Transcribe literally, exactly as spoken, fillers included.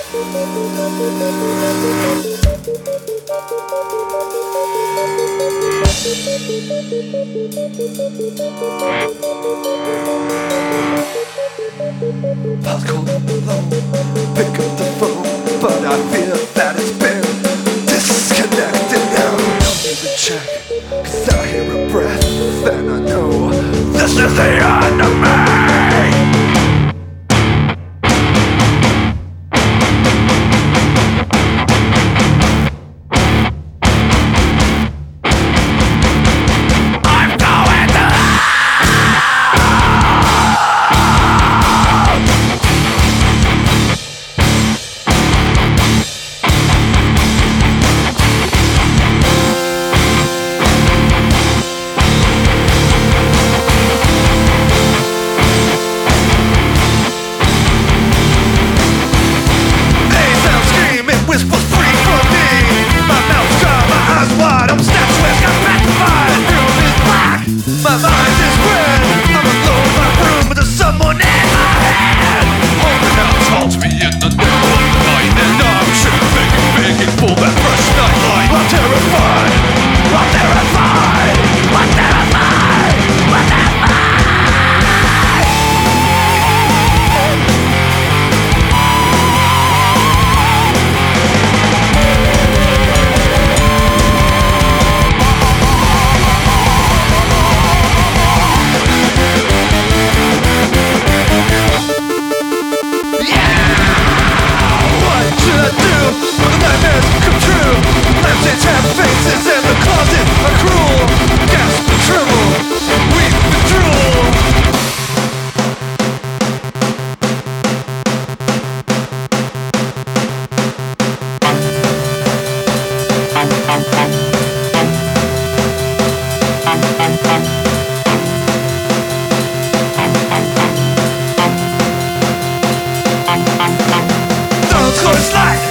I'll call alone, pick up the phone, but I fear that it's been disconnected now. Don't even check, cause I hear a breath, and I know this is the end of me. My mind is red, I'm alone in my room, but there's someone in my head holding out, talk to me in the middle of the night, and I'm sure begging, begging for that fresh nightlight. I'm terrified, I'm terrified, I'm terrified, I'm terrified. Lampshades have faces and the closet are cruel. Gasp and tremble, weep and drool. Don't close light.